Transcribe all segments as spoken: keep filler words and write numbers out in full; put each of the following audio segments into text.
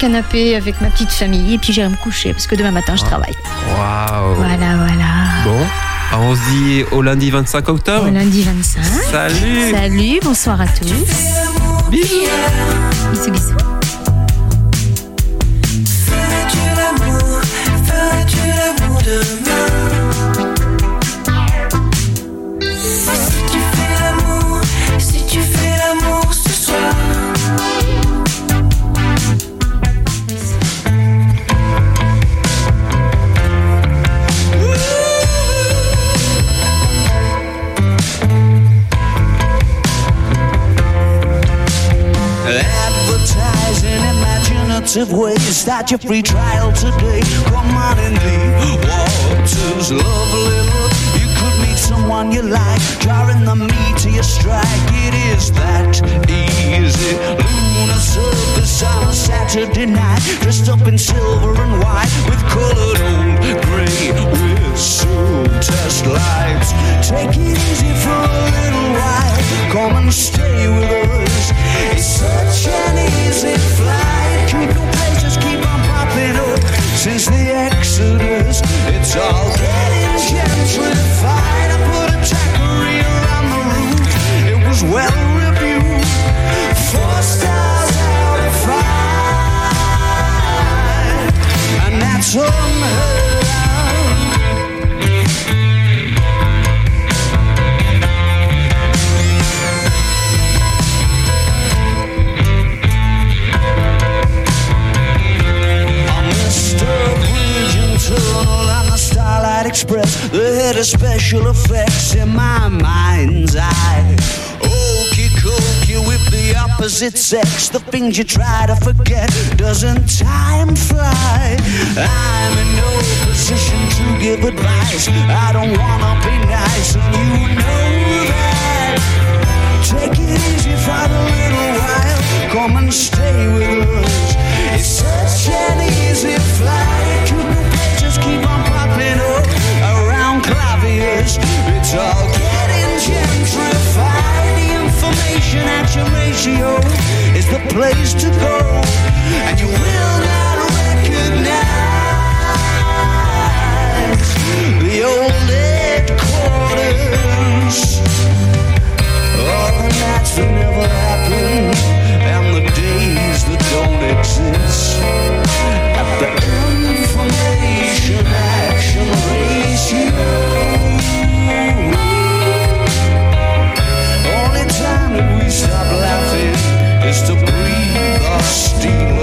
canapé avec ma petite famille et puis j'irai me coucher parce que demain matin je travaille. Waouh. Voilà, voilà. Bon, alors on se dit au lundi vingt-cinq octobre. Au lundi vingt-cinq. Salut. Salut, bonsoir à tous. Bisous. Bisous, bisous. Fais-tu l'amour, fais-tu l'amour demain? Si tu fais l'amour, si tu fais l'amour ce soir. Advertising imaginative ways. Start your free trial today. Come on in the waters, lovely look. You could meet someone you like, drawing the meat to your strike. It is that easy. Lunar surface on a Saturday night, dressed up in silver and white with colored old gray whistle test lights. Take it easy for a little while. Come and stay with us. It's such an easy flight. Keep your places, keep on popping up. Since the Exodus, it's all getting gentrified. I put a taquery around the roof. It was well reviewed. Four stars out of five, and that's unheard of. Tunnel and the Starlight Express, the head of special effects in my mind's eye. Okey cokey with the opposite sex, the things you try to forget. Doesn't time fly? I'm in no position to give advice. I don't wanna be nice, and you know that. Take it easy for a little while. Come and stay with us. It's such an easy flight. Keep on popping up around claviers. It's all getting gentrified. The information action ratio is the place to go, and you will not recognize the old headquarters. All the nights that never happened and the days that don't exist. At the information action ratio, only time that we stop laughing is to breathe our steel.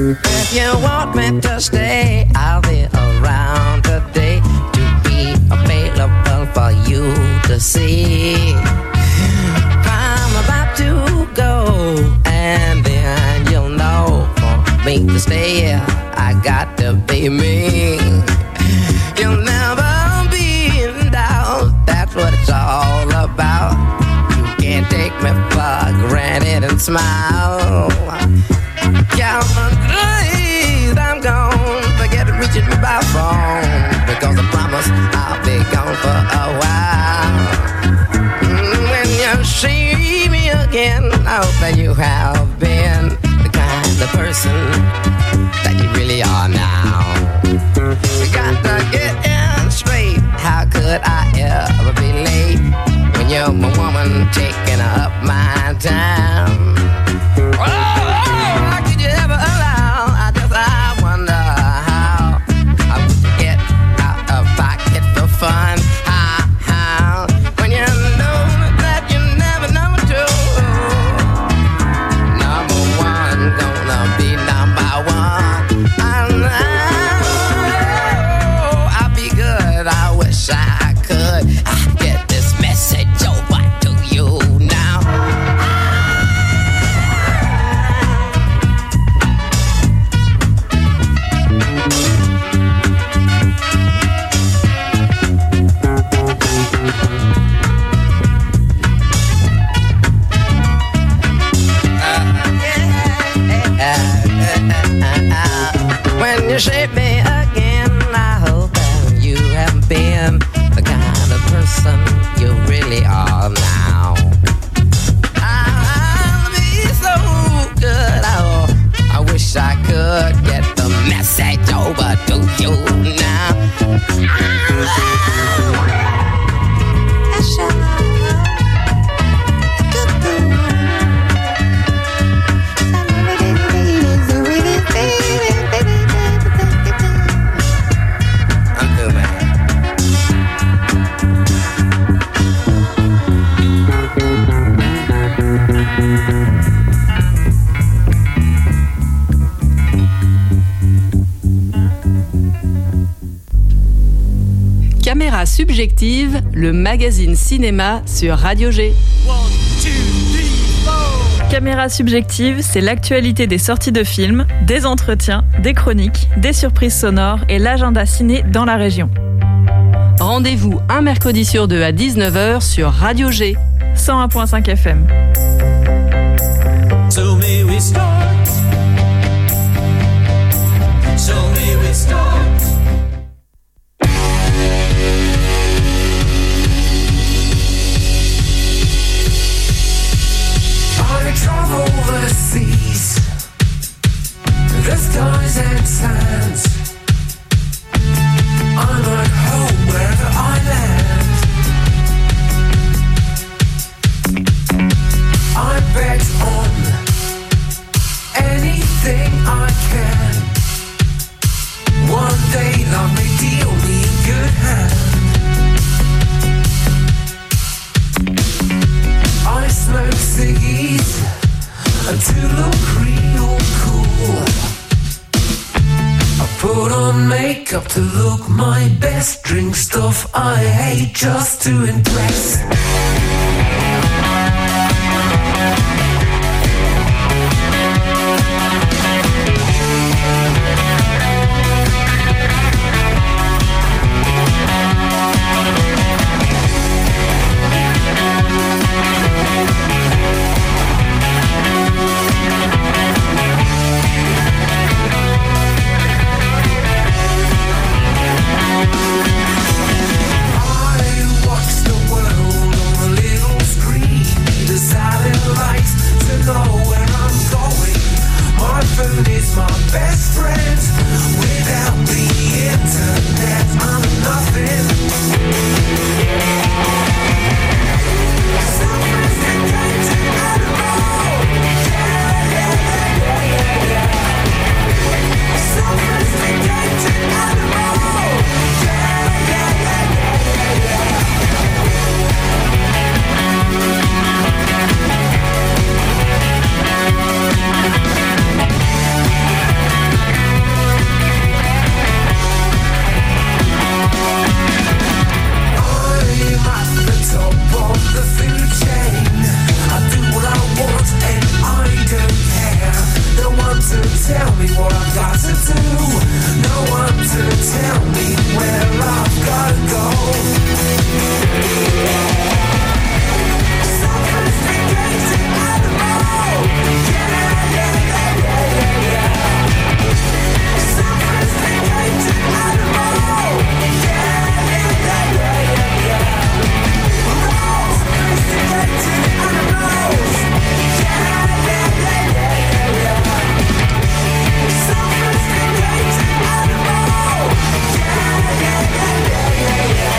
If you want me to stay, I'll be around today to be available for you to see. I'm about to go, and then you'll know for me to stay here, I got to be me. You'll never be in doubt, that's what it's all about. You can't take me for granted and smile. Count my days, I'm gone. Forget reaching my phone, because I promise I'll be gone for a while. Mm, when you see me again, I hope that you have been the kind of person that you really are now. You got to get in straight. How could I ever be late when you're my woman taking up my time? Oh, how could you ever allow? I just I wonder how. How would you get out of pocket for fun? How, how? When you know that you never number two. Number one gonna be number one. I know I'll be good. I wish I could get this message over to you now. When you shape me again, I hope that you have been the kind of person you really are now. I'll be so good. Oh, I wish I could get the message over to you now. Caméra subjective, le magazine cinéma sur Radio G. Caméra subjective, c'est l'actualité des sorties de films, des entretiens, des chroniques, des surprises sonores et l'agenda ciné dans la région. Rendez-vous un mercredi sur deux à dix-neuf heures sur Radio G. cent un virgule cinq F M. So may we start. So may we start. I travel overseas, the skies and sands. I'm at home wherever I land. I bet on anything I can. One day love may deal me in good hand. I smoke ciggies to look real cool. I put on makeup to look my best. Drink stuff I hate just to impress. I watch the world on a little got to do. No one to tell me where I've gotta go. Sophisticated animal. Yeah, yeah, yeah, yeah, yeah, yeah. Sophisticated animal. Yeah, yeah, yeah, yeah, yeah, yeah. We're all sophisticated animals. Yeah, yeah, yeah, yeah, yeah, yeah. Sophisticated animal. Yeah, yeah, yeah, yeah, yeah, yeah.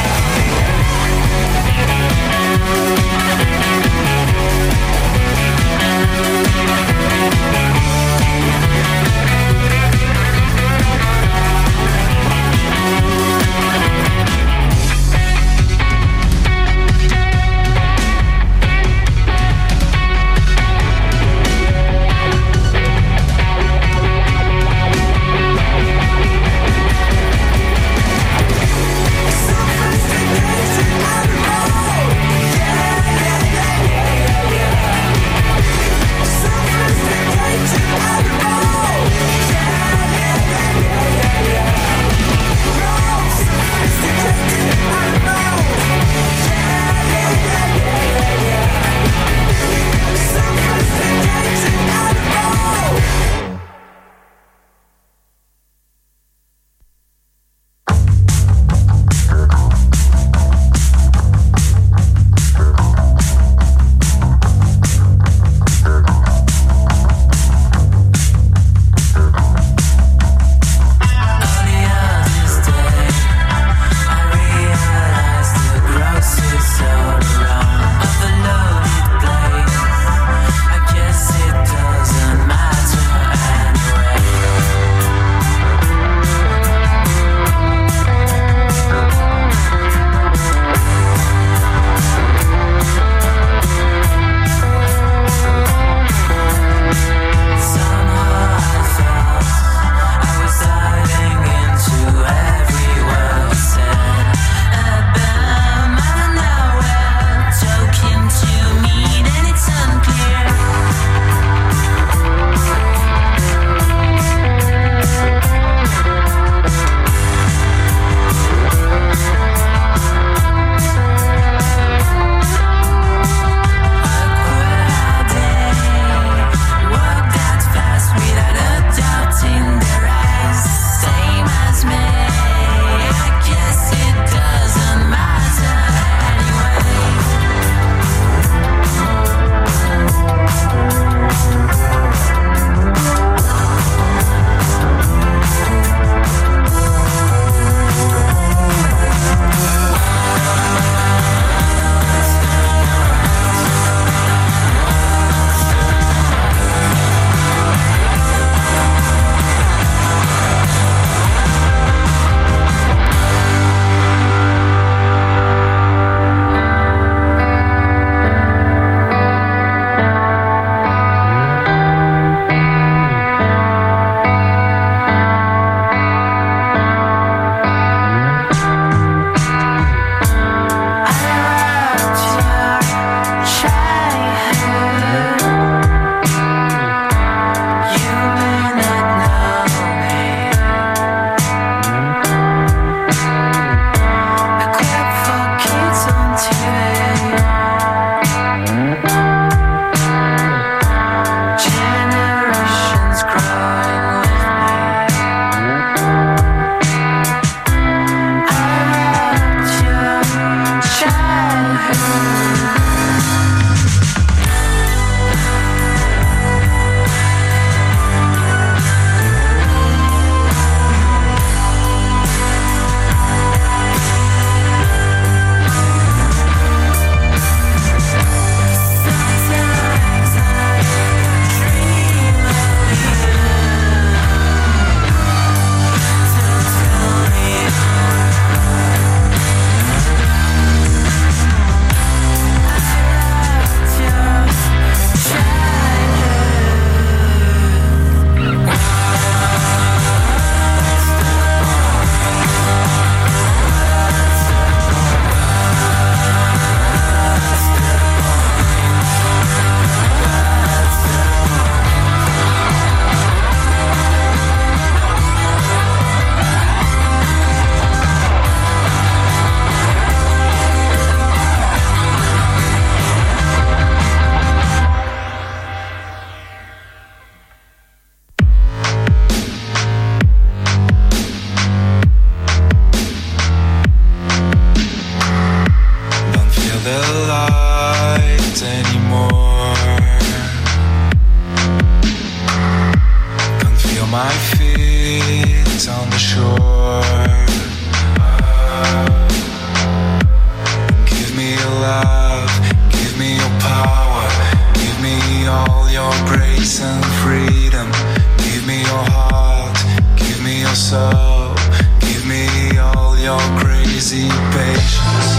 waves on the shore. Give me your love, give me your power, give me all your grace and freedom. Give me your heart, give me your soul, give me all your crazy patience.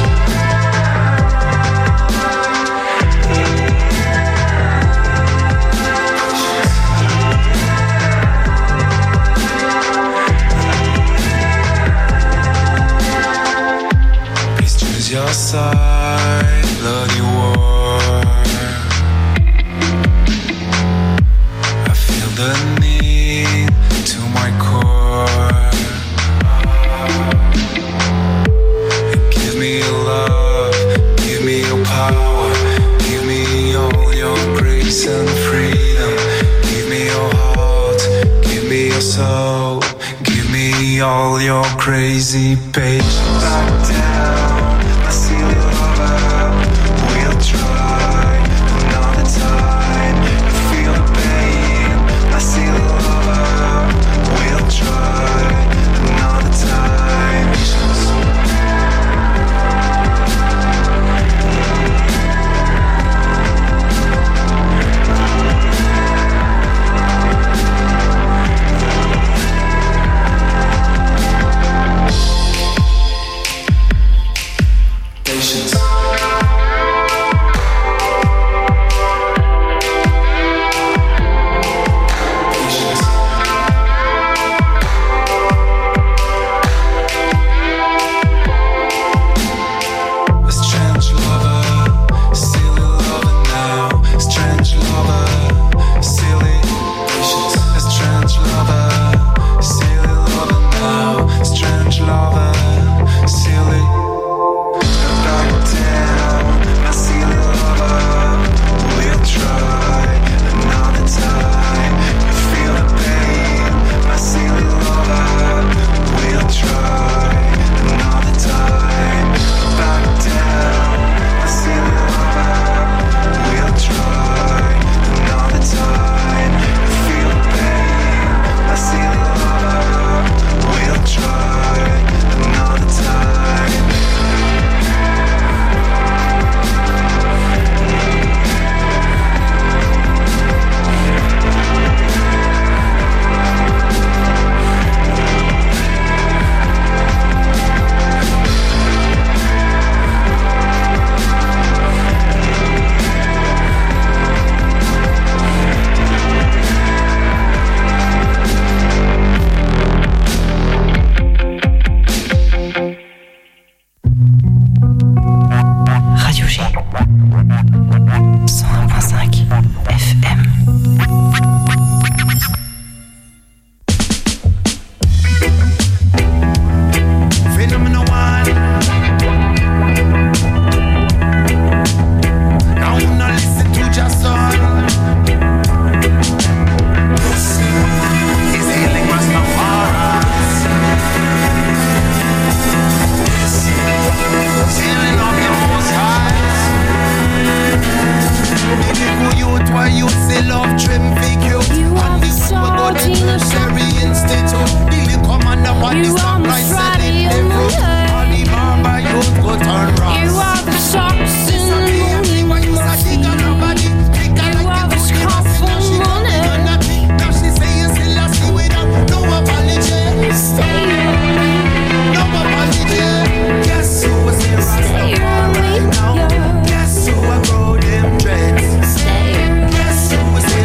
Your side, bloody war. I feel the need to my core. Give me your love, give me your power, give me all your grace and freedom. Give me your heart, give me your soul, give me all your crazy patience. Back down. I see lover, we'll try another time to feel the pain. I see lover, we'll try another time. Patience.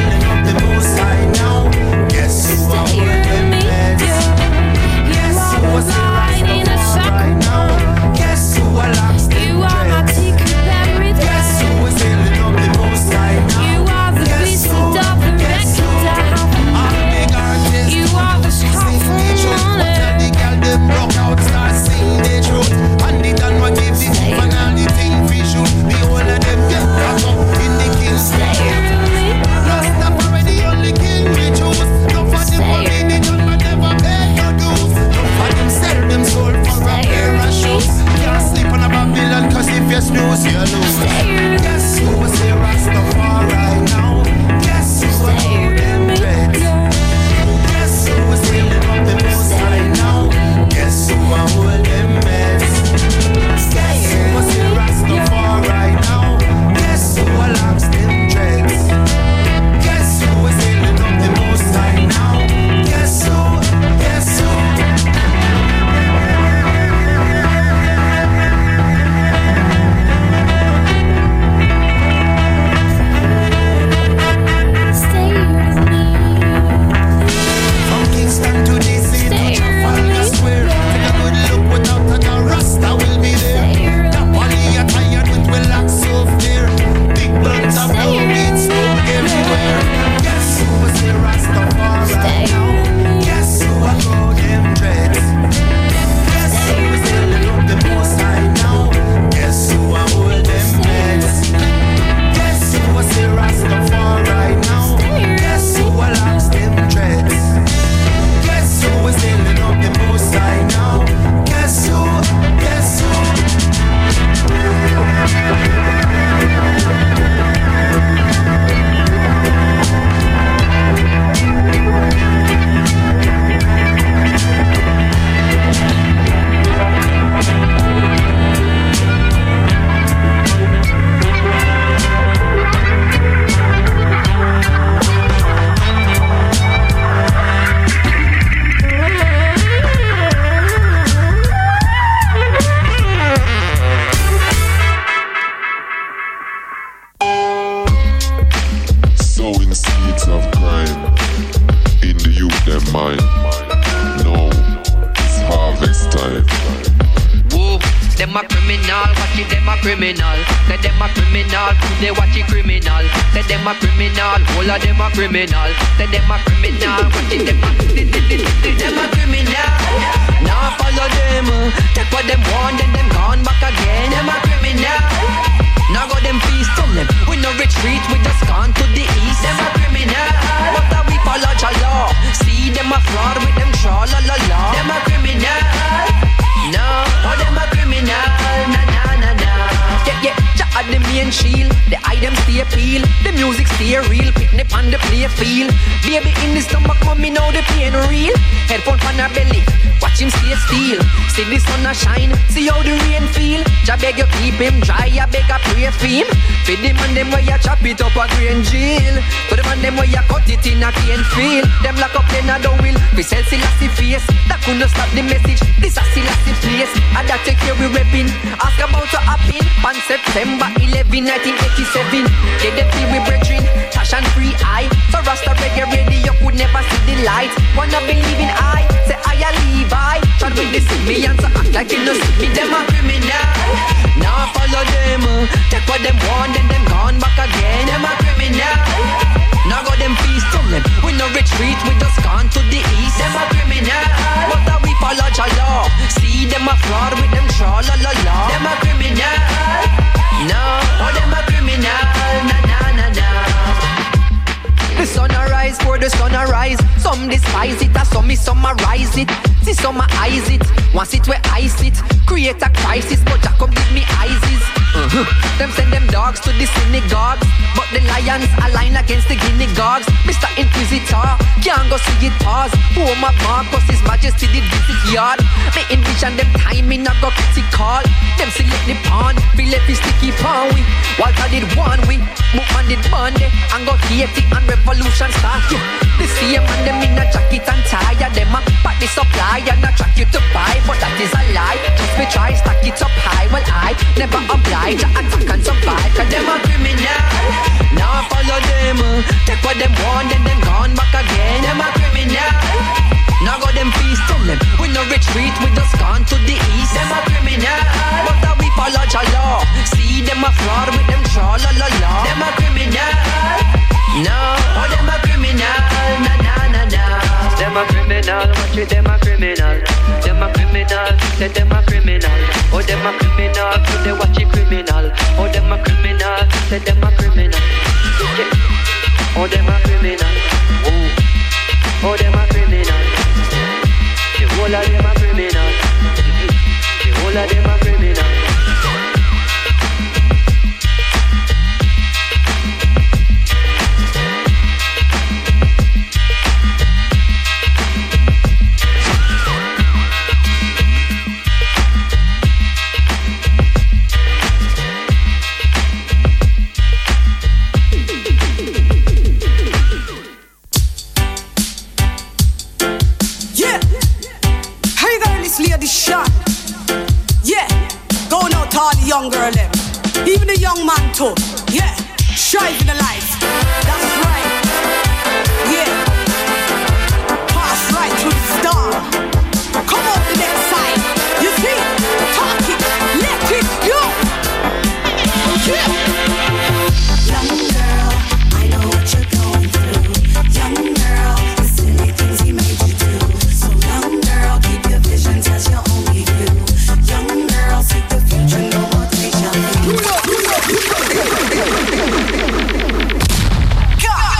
Stay criminal, watch it, them a criminal. Say them a criminal, they watch it criminal. Say them a criminal, all of them a criminal. Say them a criminal, watch it, them a them a criminal. Now follow them, take what them want, then them gone back again. Them a criminal. Now go them feast from them. We no retreat, we just gone to the east. Them a criminal, but that we follow the law. See them a fraud with them tra la la la. Them a criminal. No, oh them a criminal. Na na na na. Yeah yeah, ja at the main shield. The items stay peel, the music stay real. Picnic on the play field. Baby in the stomach, mommy know the pain real. Headphone on her belly, watch him stay still. See the sun a shine, see how the rain feel. Ja beg you keep him dry, I beg a pray for him. Feed the man them where you chop it up a green jail. To the man them where you cut it in a cane field. Them lock up in a the wheel, we sell Selassie face. That couldn't stop the message, this a Selassie place. And that take care we repping, ask about to happen. On September eleventh, nineteen eighty-seven. Get them feel we brethren, cash and free eye. So Rasta reggae radio could never see the light. Wanna believe in I, say I a Levi. Try with the me and so act like you know see me. Them a criminal, now follow them. Take what them want, then them gone back again. Them a criminal, now go them feast from them. We no retreat, we just gone to the east. Them a criminal, but that we follow the law. See them a fraud with them tra la la la. Them a criminal, no, oh them a criminal, na na na na. The sun arise for the sun arise. Some despise it, and some me summarize it. See some eyes it, once it where I sit. Create a crisis, but Jacob give me eyes. Uh-huh. Them send them dogs to the synagogues, but the lions align against the guinea dogs. Mister Inquisitor, can't go see it pause. Oh my Marcus, His Majesty did visit yard. Me envision them timing, I go critical. Them select the pawn, feel let the sticky pawn we. Walter did one we, Bookman did Monday, and go Haiti and revolution start. Yeah. The same and them in a jacket and tie, them a pack the supply and attract you to buy, but that is a lie. Just me try stack it up high, well I never oblige to attack and survive. Cause them a criminal, now follow them. Take what them want, then them gone back again. Them a criminal, now go them feast from them. We no retreat, we just gone to the east. Them a criminal, but that we follow the law. See them a fraud with them tra la la la. Them a criminal, no, oh them a criminal, na na na na. Them a criminal, watch it, them a criminal. Them a criminal, say them a criminal. Oh them a criminal, so they watch it criminal. Oh them a criminal, say them a criminal. Yeah. Oh them a criminal. Oh, oh them a criminal. The whole of them a criminal. The whole of them a criminal. Young girl them, even the young man too. Yeah, striving the life. That's right. Yeah, pass right to the star. Come on the next side. You see, talk it, let it go. Yeah. Young girl, I know what you're going through. Young girl, the silly things he made you do. So young girl, keep your visions as your only view. Young girl, seek the future, no more. God.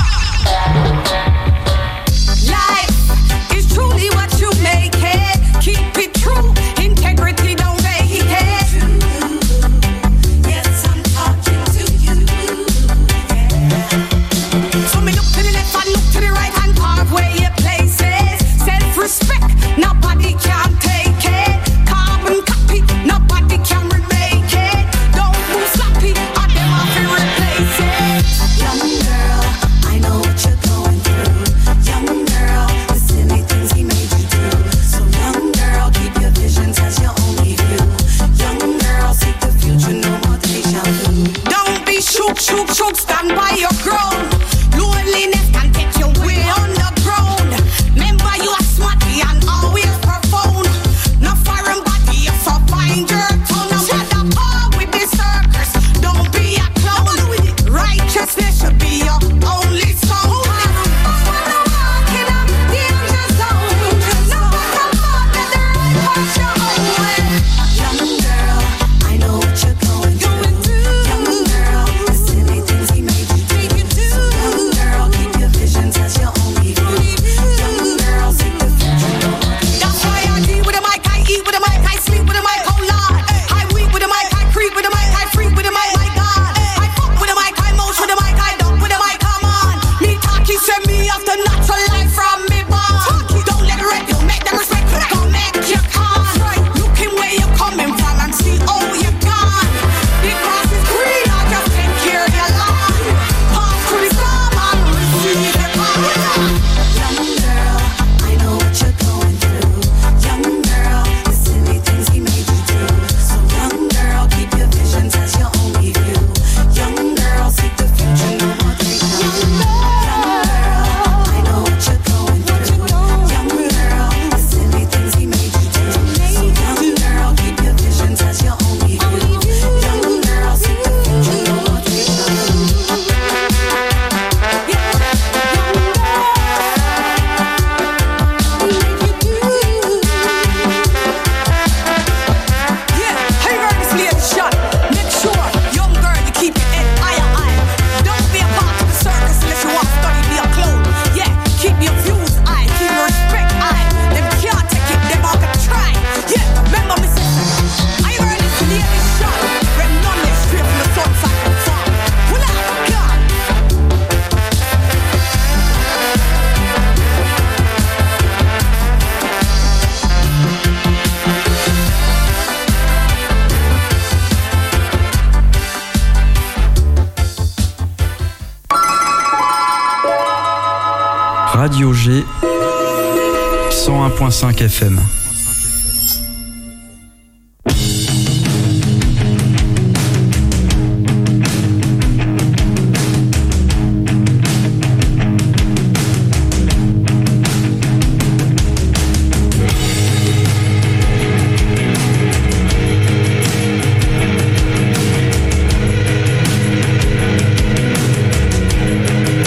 Radio G cent un virgule cinq F M.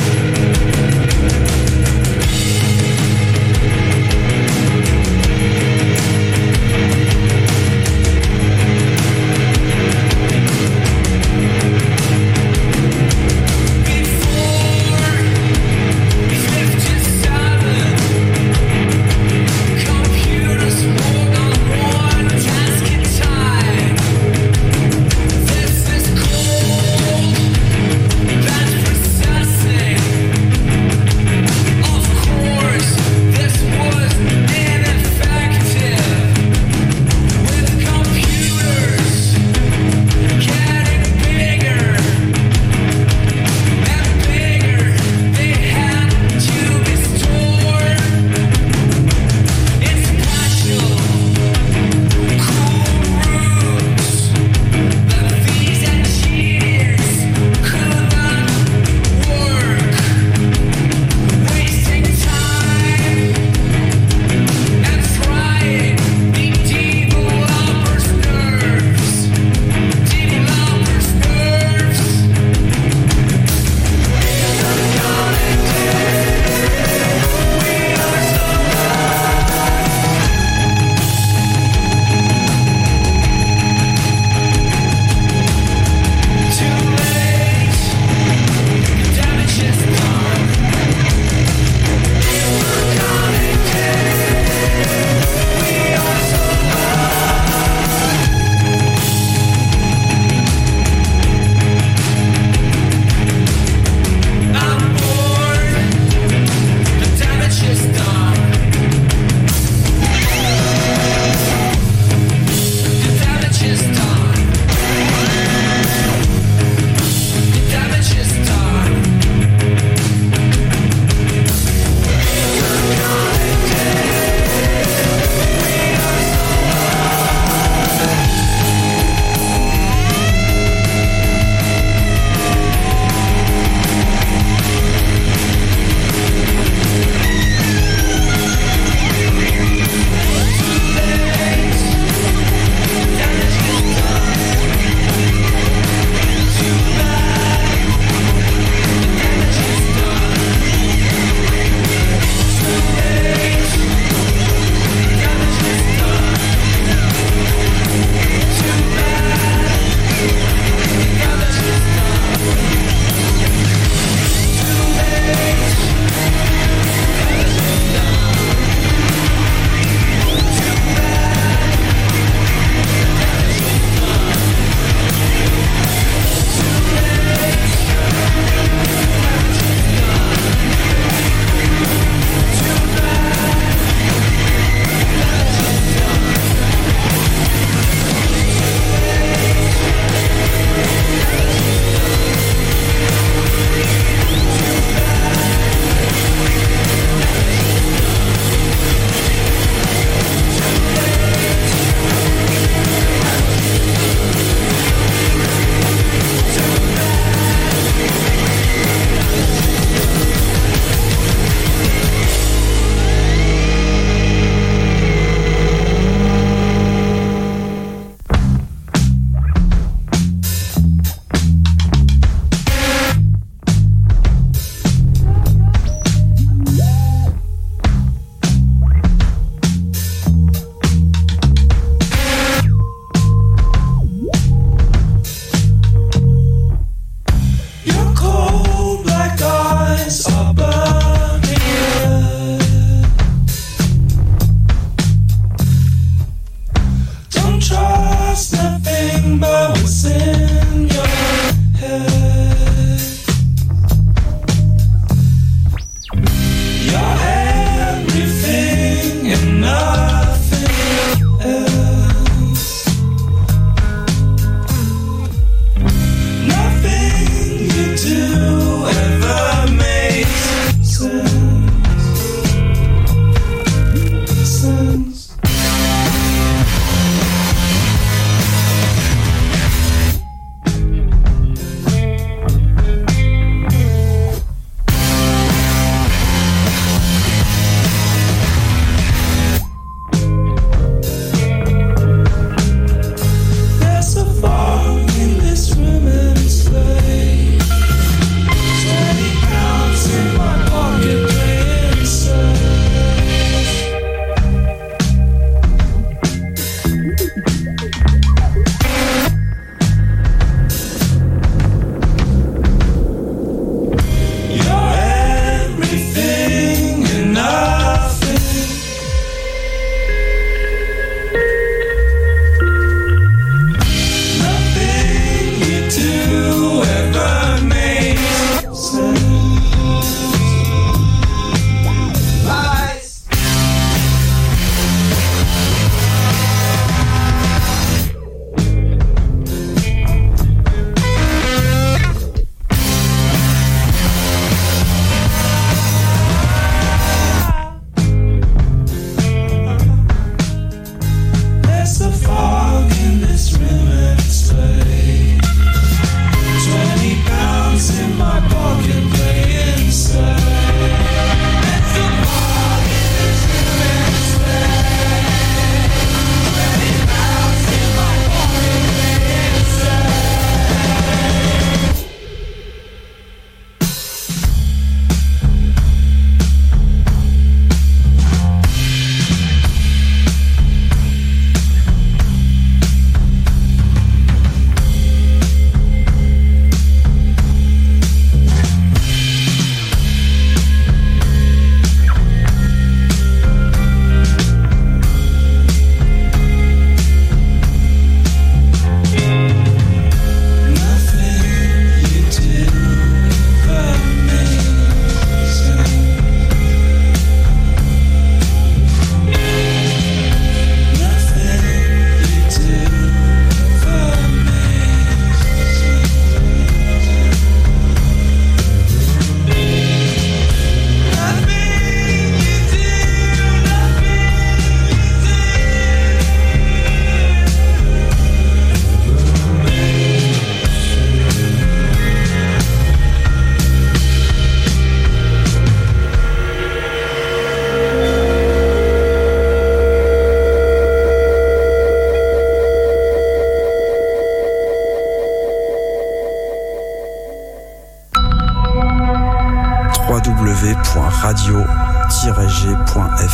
Thank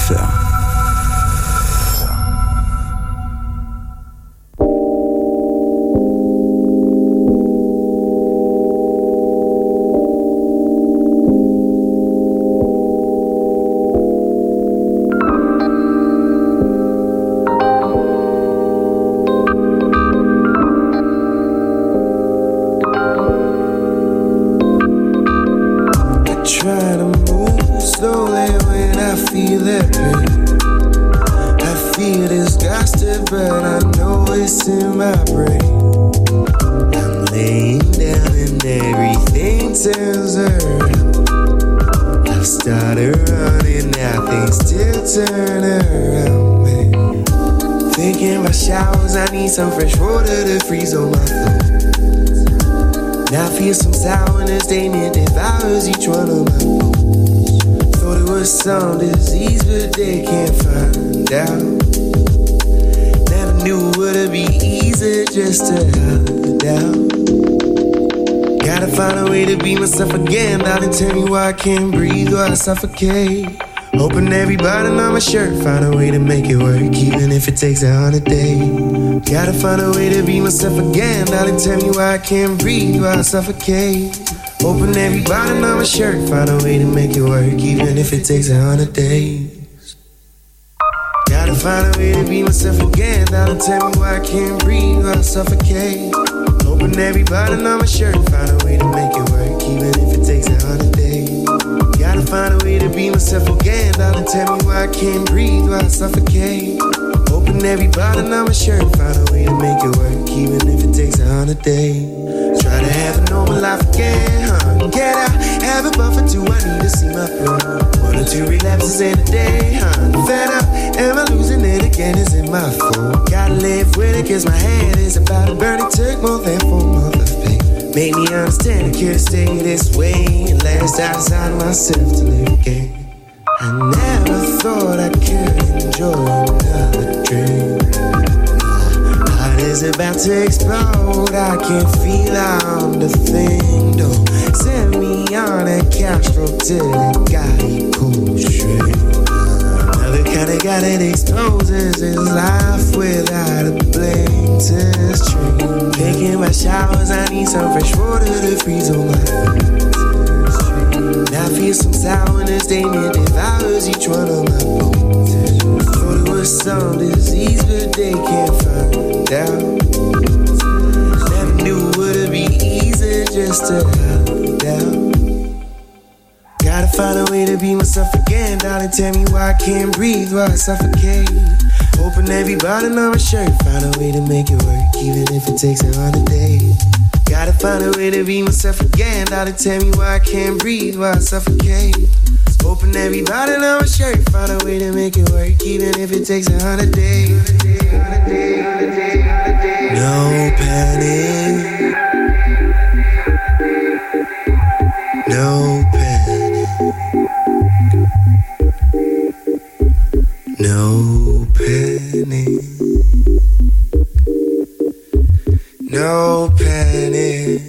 F R. Try to move slowly when I feel that pain. I feel disgusted, but I know it's in my brain. I'm laying down and everything turns around. I've started running, now things still turn around, man. Thinking about showers, I need some fresh water to freeze on my throat. Now I feel some sourness, they need devours each one of my bones. Thought it was some disease, but they can't find out. Never knew it would be easy just to hide it out. Gotta find a way to be myself again. Darling, tell me why I can't breathe, why I suffocate. Open every button on my shirt, find a way to make it work, even if it takes a hundred days. Gotta find a way to be myself again. Darling, tell me why I can't breathe, why I suffocate. Open every button on my shirt, find a way to make it work, even if it takes a hundred days. Gotta find a way to be myself again. Darling, tell me why I can't breathe, why I suffocate. Open every button on my shirt, find a way to make it work, even if it takes a hundred days. Gotta find a way to be myself again. Darling, tell me why I can't breathe, why I suffocate. Open every button on my shirt, find a way to make it work, even if it takes a hundred days. Try to have a normal life again, huh? Get out, have a buffer, do I need to see my throat? One or two relapses in a day, huh? Fed up, am I losing it again? Is it my fault? Gotta live with it, cause my head is about to burn. It took more than four months of pain. Made me understand I could've stayed this way. At last I designed myself to live again. I never thought I could enjoy another drink. My heart is about to explode. I can feel I'm the thing. Don't send me on a couch stroke till it got you cold straight. Another kind of guy that exposes his life without a blame to stream. Taking my showers, I need some fresh water to freeze on my feet. Now I feel some sourness, they need devours each one of my bones. Thought it was some disease, but they can't find out. Never knew it would be easy just to hide out. Gotta find a way to be myself again. Darling, tell me why I can't breathe, why I suffocate. Open every button on my shirt, find a way to make it work, even if it takes a hundred days. Gotta find a way to be myself again. Darling, tell me why I can't breathe, why I suffocate. Open every button on my shirt, find a way to make it work, even if it takes a hundred days. No panic, no panic, no panic, no panic.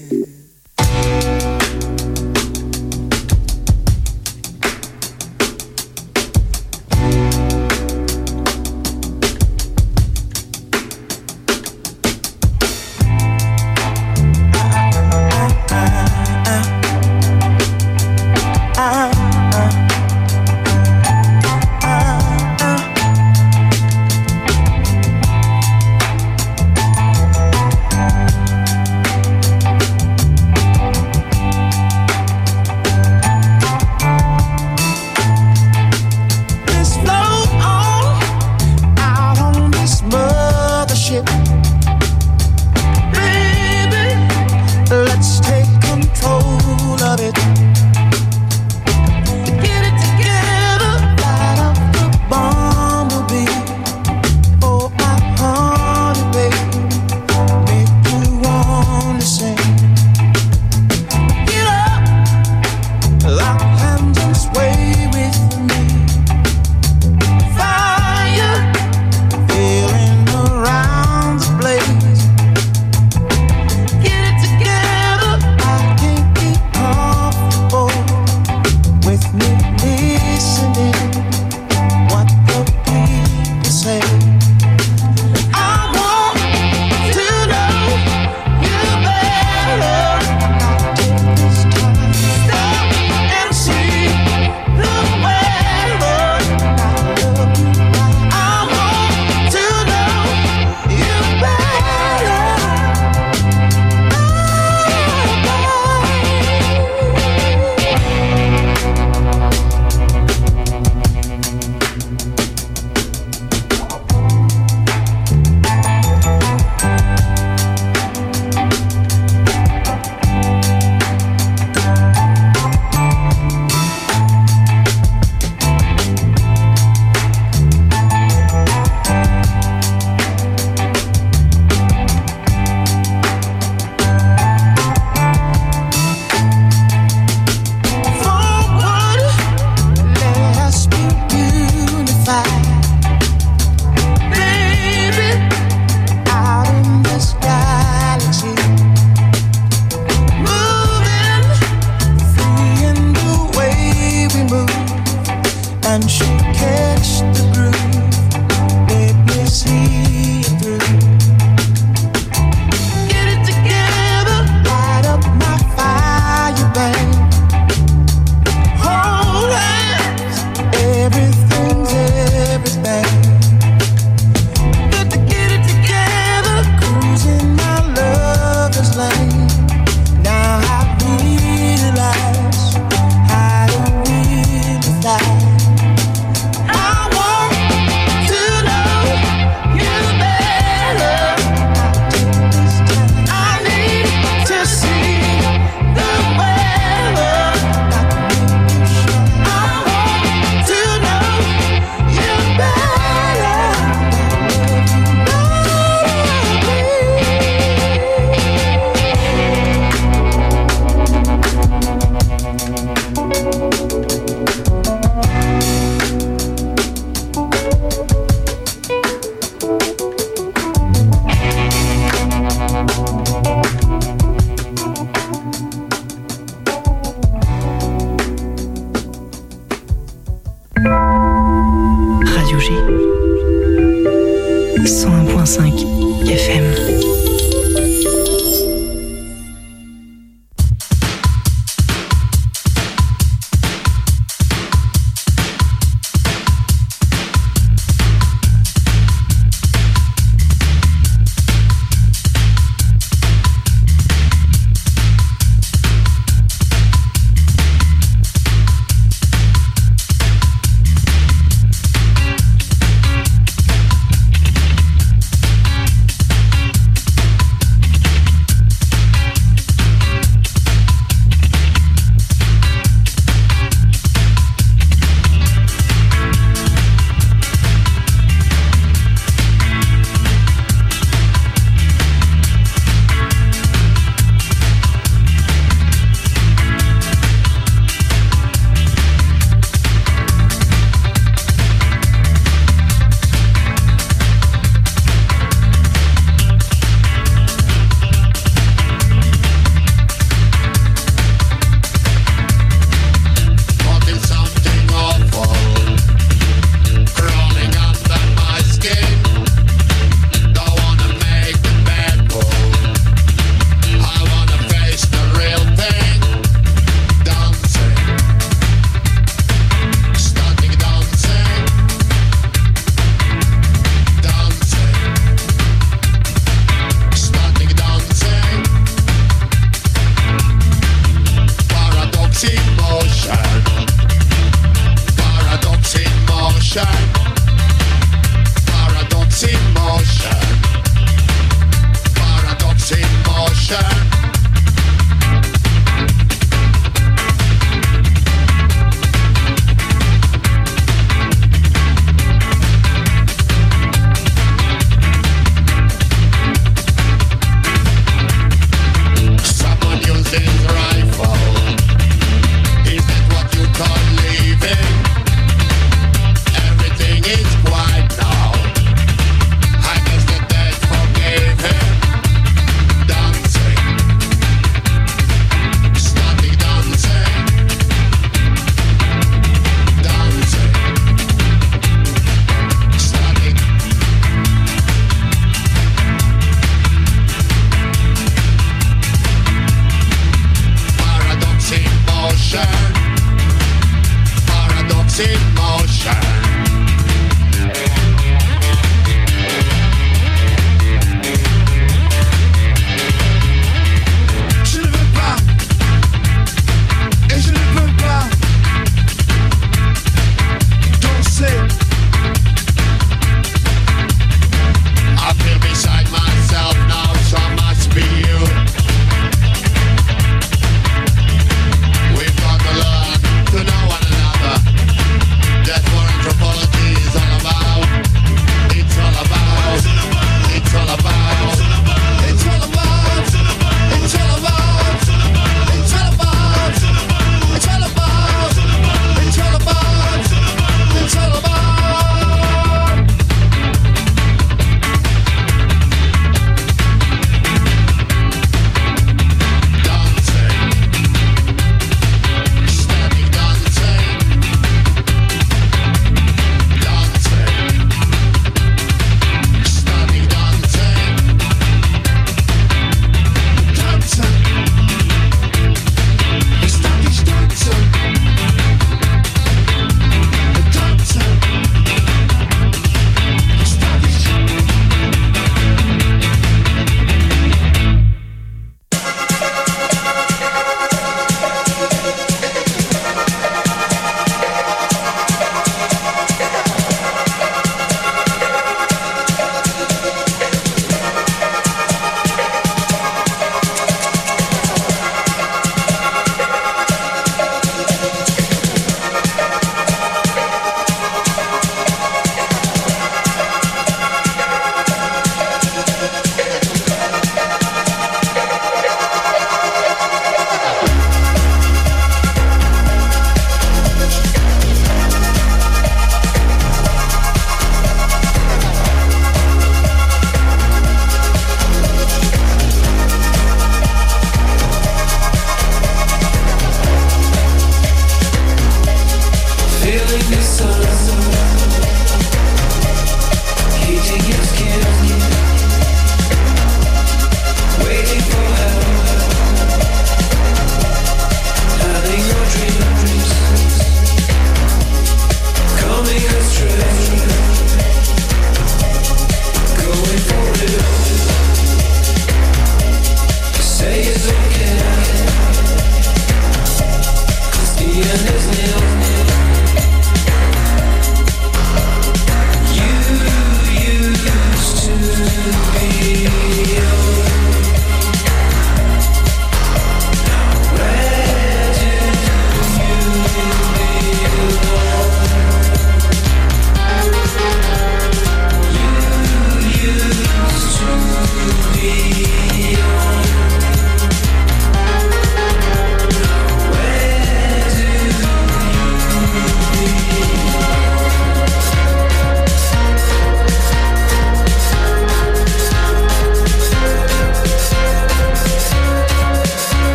cent un virgule cinq F M.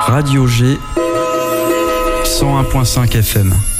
Radio G cent un virgule cinq F M.